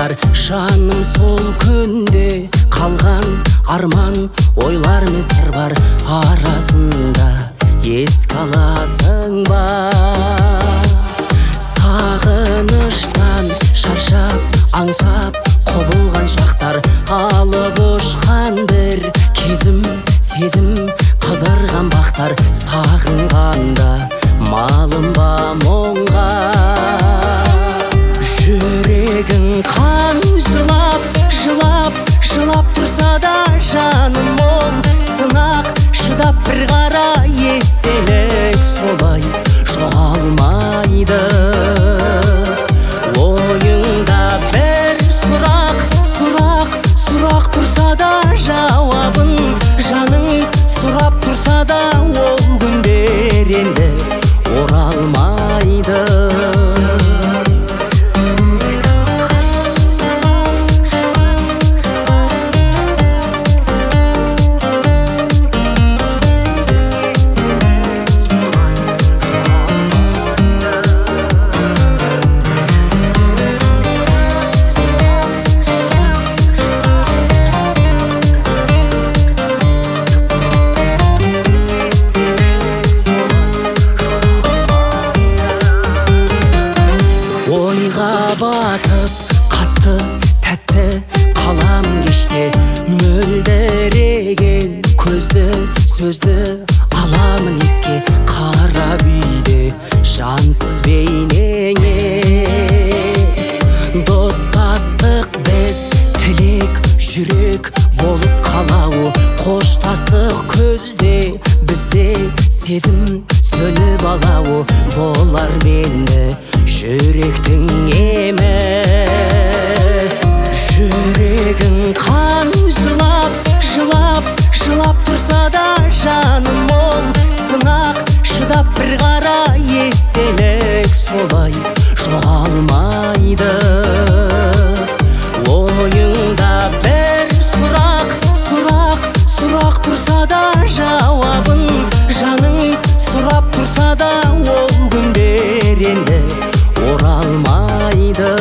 шақтар, жаным сол күнде қалған арман ойлар мен сыр бар арасында еске аласың ба? Сағыныштан шаршап аңсап құбылған шақтар, алып ұшқан бір кезім сезім қыдырған бақтар, сағынғанда малым ба мұңға? Жүрегің қан жылап, жылап, жылап тұрса да жаным ол сынақ, шыдап бір қара естелік солай жоғалмайды. Ойыңда бір сұрақ, сұрақ, сұрақ тұрса да жауабын, жаның сұрап тұрса да ол күндер енді оралмайды. Батып қатты тәтті қалам кеште, мөлдіреген көзді сөзді аламын еске, қара бүйде жансыз бейнеңе. Достастық біз тілек жүрек болып қалау, қоштастық көзде бізде сезім сөніп алау, болар мені жүректің емі. Жүрегің қан жылап, жылап, жылап тұрса да жаным ол сынақ, шыдап бір қара естелік солай жоғалмайды. Ойыңда бір сұрақ, сұрақ, сұрақ тұрса да жауабын, жаның сұрап тұрса да ол күндер енді оралмайды.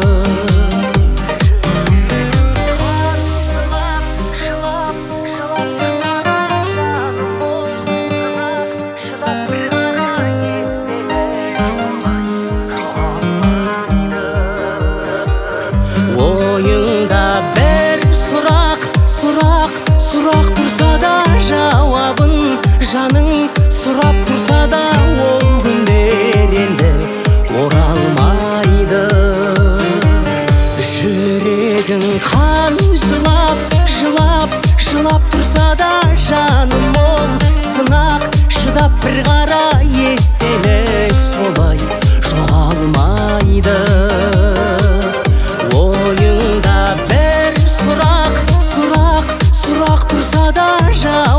Ойыңда бір сұрақ, сұрақ, сұрақ тұрса да жауабын, жаның сұрап тұрса да ол күндер енді оралмайды. Жүрегің қан жылап, жылап, жылап тұрса да жаным ол сынақ, шыдап бір қара естелік солай жоғалмайды. Ойыңда бір сұрақ, сұрақ, сұрақ тұрса да